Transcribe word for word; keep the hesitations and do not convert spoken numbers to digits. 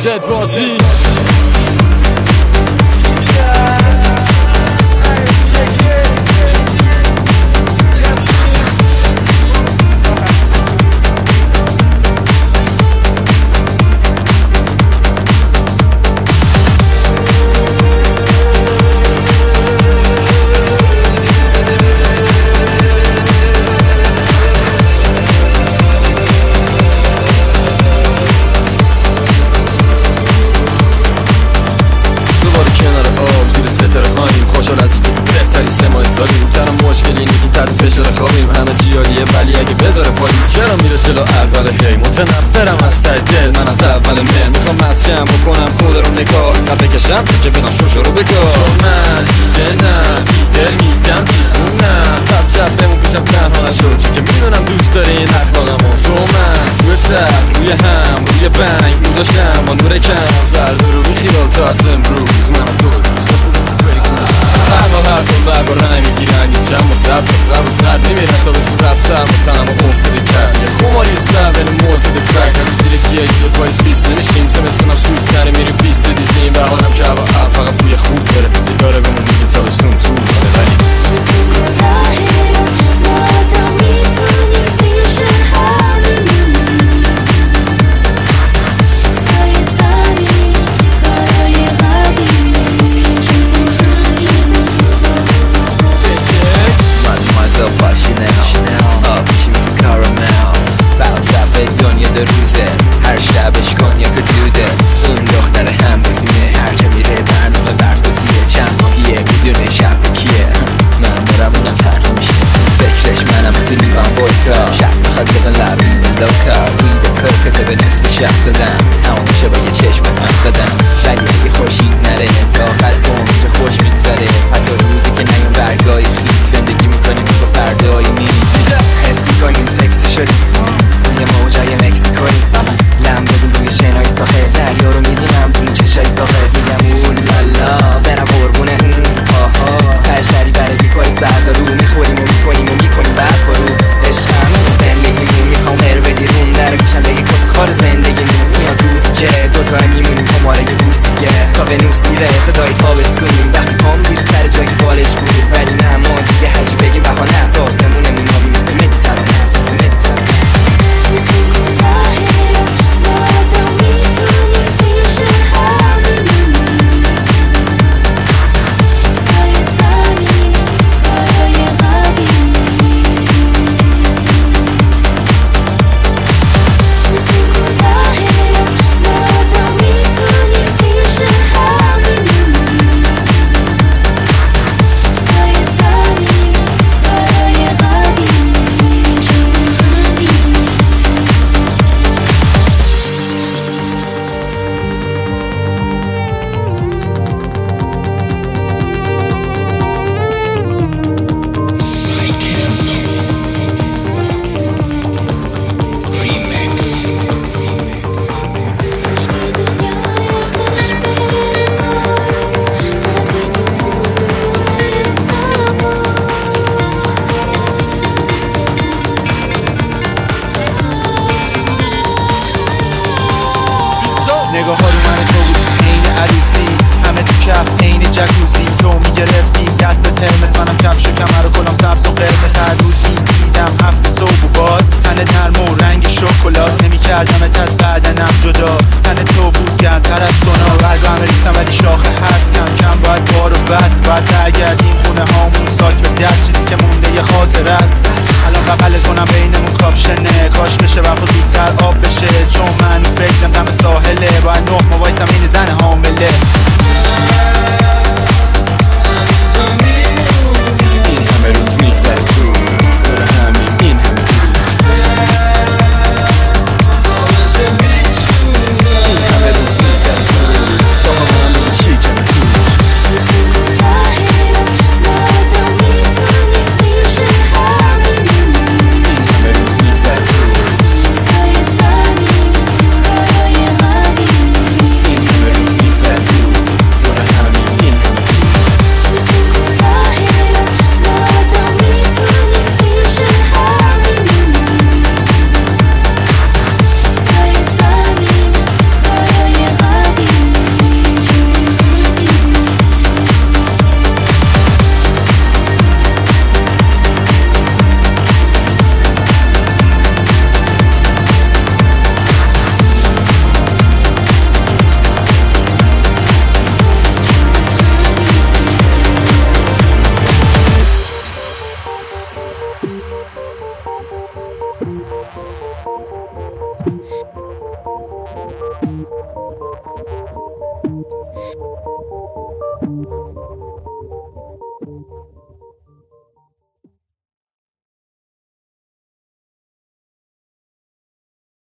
ست بازی خوشحال از اینکه بهتری سه ماه سالیم تنها مشکلی اینه که تحت فشار خوابیم همه چی عالیه ولی اگه بذاره پایین چرا میره جلو اول هی متنفرم از ته دل من از اول من میخوام مسکن بکنم خود رو نگاه نه بکشم که بدم شوشو رو بگاه چون من دیگه نه بیدل میدم بیخونم پس شبتمون پیشم تنها نشد چون که میدونم دوست داری این اخلاقمو تو من توی تخت روی هم روی بنگ میداشتم با نور کم فردا رو بیخیال تا از امروز من و تو دوست هر ما هر سال برگا رنگ میگیرن یه جمع و سب قبل و سرد نمیرن تا به صورت سر و تنم و افتاده کرد یه خماری سر بین معتده کرک هم زیر گیج دو پای سپیس نمیشیم زمستونم سویس نره میریم پیست دیزنیم و حالم که هوا هم فقط بوی خوب داره دیگاره بمون میگه تابستون تو بوده ولی روزه هر شبش کنیاک دوده اون دختر هم بزینه هر جا میره برنامه برگزیه چند ماهیه میدونه شب کیه من برم اونم تنها میشه فکرش منم تو لیوان بولکا شب میخواد بگن لبین لوکا ویده کرکته به نصف شب زدم تمام میشه با یه چشم هم زدم شاید یه خوشی نره تا قلب اونجا خوش میگذره حتی روزی که نیون برگای خیلی زندگی میکنیم با فردایی میریزی حس میکنیم سکسی شدیم یه موجای مکسیکوی لم بدون روی شنای ساخه دریا رو میبینم تو چشای ساخه میگم اولالا برم قربونه آها تشری برای بیکاری سردارو میخوریم و میکنیم و میکنیم بعد برو عشقم زندگیمون میخوام هر بدی رون در گوشم بگی کس خار زندگیمون میاد روزی که دوتا میمونیم کماره یه روز دیگه تا به نور سیره صدای تابستونیم وقتی پام زیر سر جایی بالش بود ولی نه ما دیگه هرچی بگیم بهانه است آسمونه مینابیم مثل مدیترانه است مثل مدیترانه نگاه ها رو من تو بود عین عروسی همه تو کف عین جکوزی تو میگرفتی دستت هرمس منم کفش و کمر و کلام سبز و قرمز هر روز میدیدم هفت صبح و باد تنت نرم و رنگ شکلات نمیکردمت از بدنم جدا تن تو بود گرمتر از سونا برگ همه ریختم ولی شاخه هست کم کم باید بار و بس باید برگردیم خونه هامون ساک به دست چیزی که مونده یه خاطر است الان بغلت کنم بینمون کاپشنه کاش بشه وقت زودتر آب بشه چون من فکرم دم ساحله باید نه ما وایسم این زن حامله